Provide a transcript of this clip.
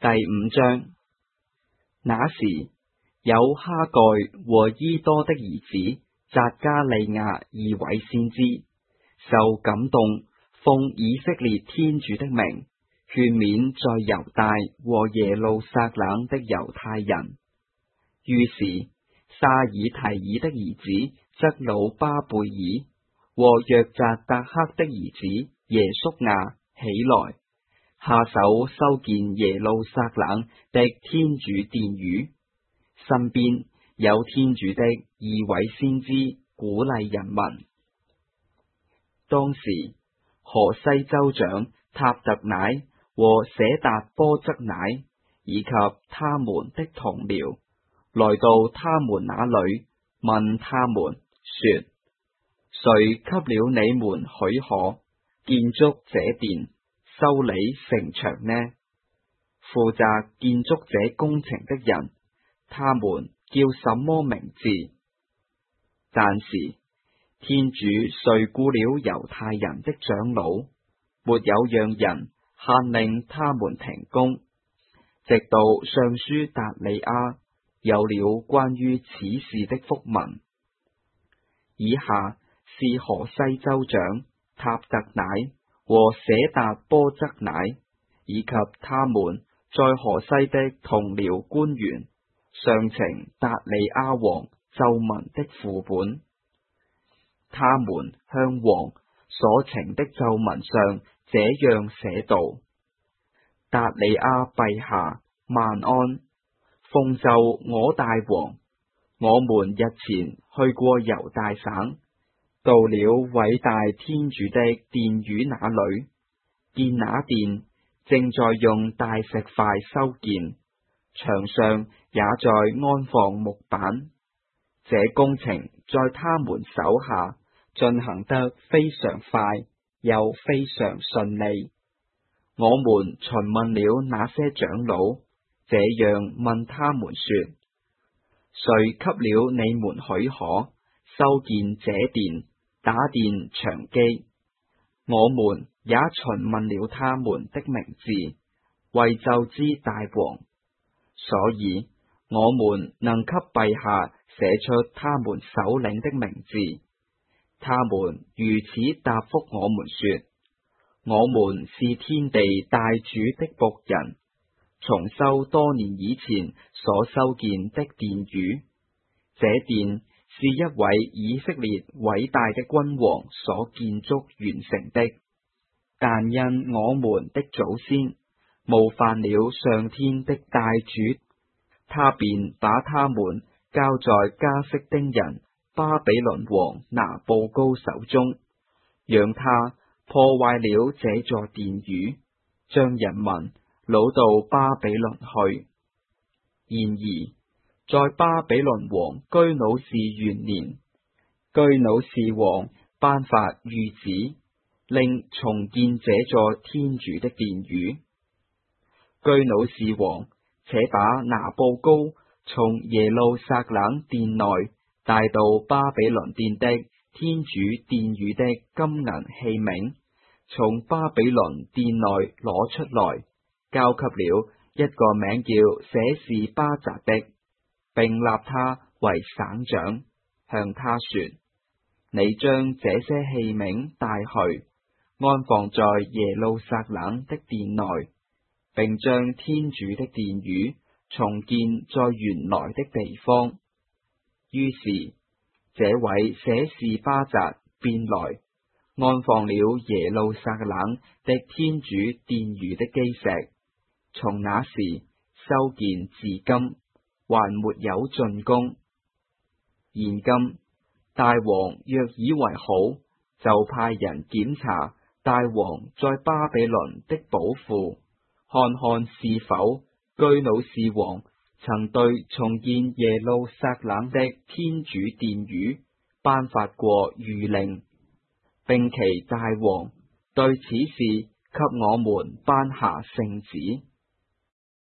第5章。那時，有哈蓋和伊多的兒子匝加利亞2位先知，受感動，奉以色列天主的名，勸勉在猶大和耶路撒冷的猶太人。於是，撒爾提爾的兒子則魯巴貝爾和約匝達克的兒子耶叔亞起來，下手修建耶路撒冷的天主殿宇，身邊有天主的2位先知鼓勵人民。當時，河西州長塔特乃和舍達波則乃以及他們的同僚來到他們那裏，問他們說：誰給了你們許可建築這殿，修理城牆呢？負責建築這工程的人，他們叫什麼名字？但是天主垂顧了猶太人的長老，沒有讓人限令他們停工，直到尚書達利亞有了關於此事的覆文。以下是河西州長塔特乃和舍達波則乃以及他們在河西的同僚官員上呈達利亞王奏文的副本。他們向王所呈的奏文上這樣寫道：達利亞陛下萬安，奉奏我大王，我們日前去過猶大省，到了偉大天主的殿宇那裏，見那殿正在用大石塊修建，牆上也在安放木板。這工程在他們手下進行得非常快，又非常順利。我們詢問了那些長老，這樣問他們說：誰給了你們許可修建這殿，打奠牆基？我們也詢問了他們的名字，為奏知大王，所以我們能給陛下寫出他們首領的名字。他們如此答覆我們說：我們是天地大主的僕人，重修多年以前所修建的殿宇。這殿是一位以色列偉大的君王所建築完成的，但因我們的祖先冒犯了上天的大主，他便把他們交在加色丁人巴比倫王拿布高手中，讓他破壞了這座殿宇，將人民擄到巴比倫去。然而，在巴比倫王居魯士元年，居魯士王頒發諭旨，令重建這座天主的殿宇。居魯士王且把拿布高從耶路撒冷殿內帶到巴比倫殿的天主殿宇的金銀器皿，從巴比倫殿內攞出來，交給了一個名叫舍士巴扎的，並立他為省長，向他說：你將這些器皿帶去，安放在耶路撒冷的殿內，並將天主的殿宇重建在原來的地方。於是，這位舍士巴扎便來，安放了耶路撒冷的天主殿宇的基石，從那時修建至今，還沒有竣工。現今，大王若以為好，就派人檢查大王在巴比倫的寶庫，看看是否居魯士王曾對重建耶路撒冷的天主殿宇頒發過諭令，並期大王對此事給我們頒下聖旨。